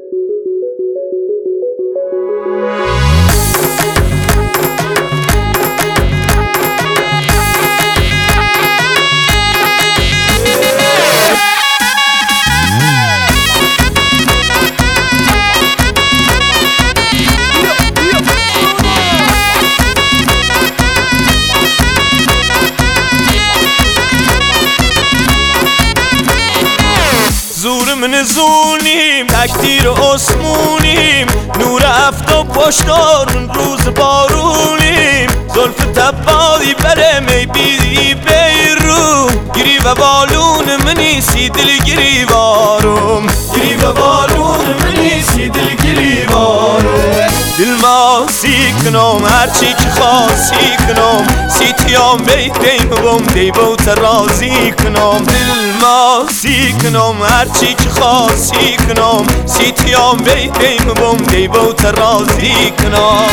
زور من زونیم تکتیر اسمونیم نور افتاب پشتارون روز بارونیم زلف تبادی بره می بیدی بیرون گیری و بالون منیسی دل گیری وارم گیری و بالون منیسی دل گیری وارم دل ماسی کنم هرچی که خاصی کنم سیتیام بیتیم بم دیبو ترازی کنم دل ماسی کنم هرچی که خاصی کنم سیتیام بیتیم بم دیبو ترازی کنم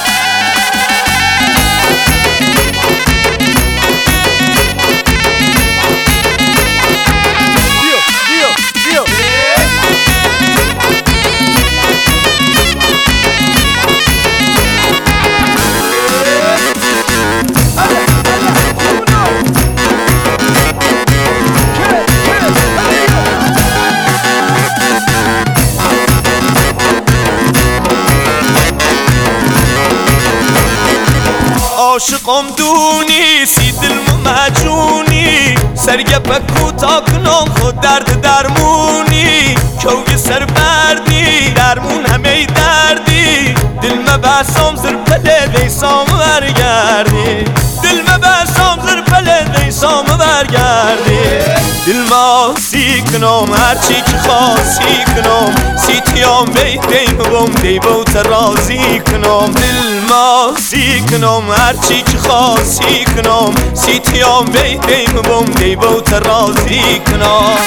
عاشقم دونی سی دل مجونی سرگپ کوتا کنم خود درد درمونی کوی سر بردی درمون همه دردی دل مبسام زر پله دیسام برگردی دل مبسام زر پله دیسام برگردی دل ماسی کنم هرچی که خاصی کنم سیتیام بیتیم بم دیبو ترازی کنم دل ماسی کنم هرچی که خاصی کنم سیتیام بیتیم بم دیبو ترازی کنم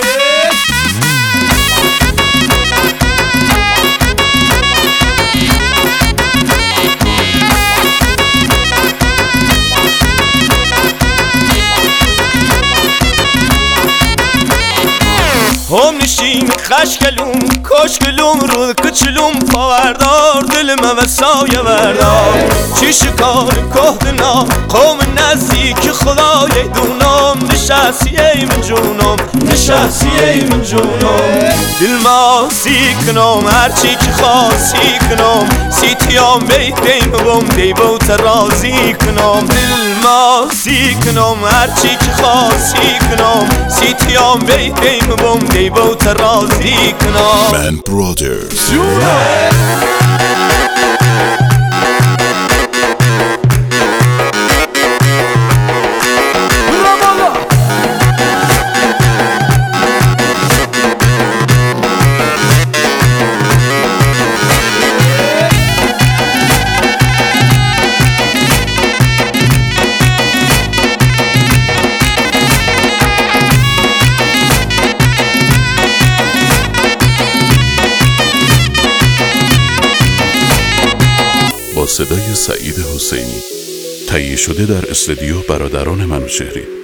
هم نشین خشکلوم کشکلوم رو کچلوم پاوردار دلم و سایه بردار چی شکار کهدنا قوم نزدیک خدای دونم نشستی ای من جونم نشستی ای من جونم دل ماسی کنم هرچی که خاصی کنم سیتیام بیتیم بم دیبو ترازی کنم دل ماسی کنم هرچی که خاصی کنم سیتیام بیتیم بم دیبو ترازی کنم من برادرز با صدای سعید حسینی تهیه شده در استودیو برادران منوچهری.